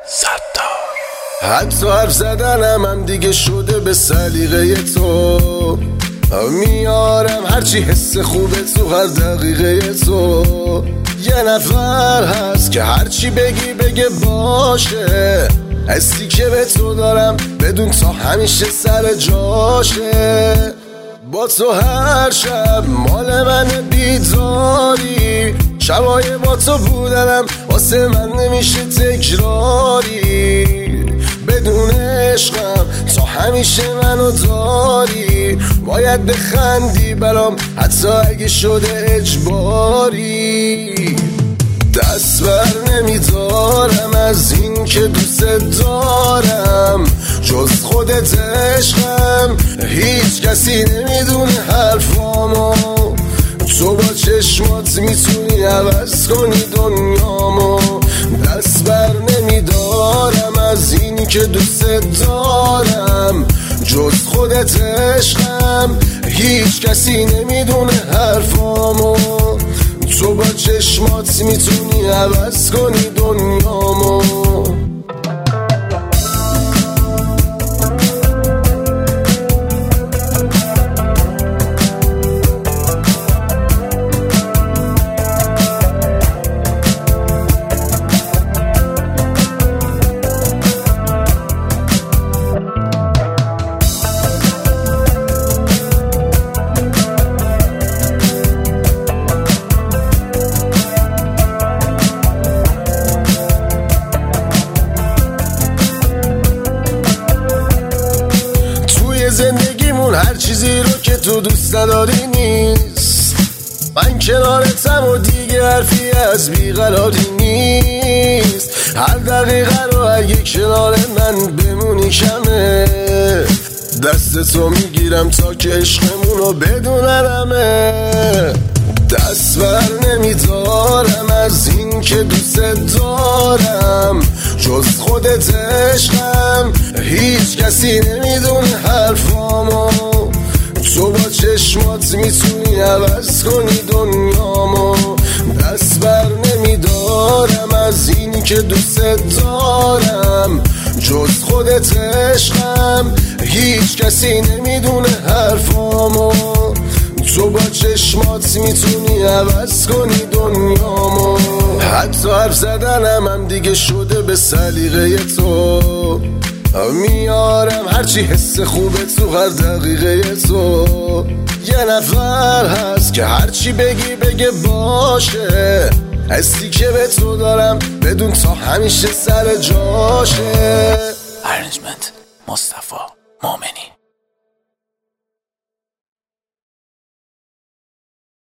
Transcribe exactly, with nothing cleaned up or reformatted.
ستار. حتی حرف زدنم هم دیگه شده به سلیقه تو، میارم هرچی حس خوبه تو هر دقیقه تو. یه نفر هست که هرچی بگی بگه باشه، حسی که به تو دارم بدون تا همیشه سر جاشه. با تو هر شب مال من بیداری، شبای با تو بودنم واسه من نمیشه تکراری. بدون عشقم تا همیشه منو داری، باید بخندی برام حتی اگه شده اجباری. دست بر نمیدارم از این که دوست دارم، جز خودت عشقم هیچ کسی نمیدونه حرفامو. تو با چشمات میتونی عوض کنی دنیامو. دست بر نمیدارم از این که دوست دارم، جز خودت عشقم هیچ کسی نمیدونه حرفامو. تو با چشمات میتونی عوض کنی دنیامو. زندگیمون هر چیزی رو که تو دوست نداری نیست، من کنارتم و دیگه حرفی از بیقراری نیست. هر دقیقه رو اگه کنار من بمونی کمه، دست تو میگیرم تا که عشقمون رو بدونمه. دست بر نمیدارم از این که دوست دارم، جز خودت عشقم هیچ کسی نمیدونه حرفامو. تو با چشمات میتونی عوض کنی دنیامو. دست بر نمیدارم از این که دوست دارم، جز خودت عشقم هیچ کسی نمیدونه حرفامو. تو با چشمات میتونی عوض کنی دنیامو. حتی حرف زدنم هم دیگه شده به سلیقه تو، میارم هرچی حس خوبه تو هر دقیقه تو. یه نفر هست که هرچی بگی بگه باشه، حسی که به تو دارم بدون تا همیشه سر جاشه. ارنجمنت مصطفی مومنی.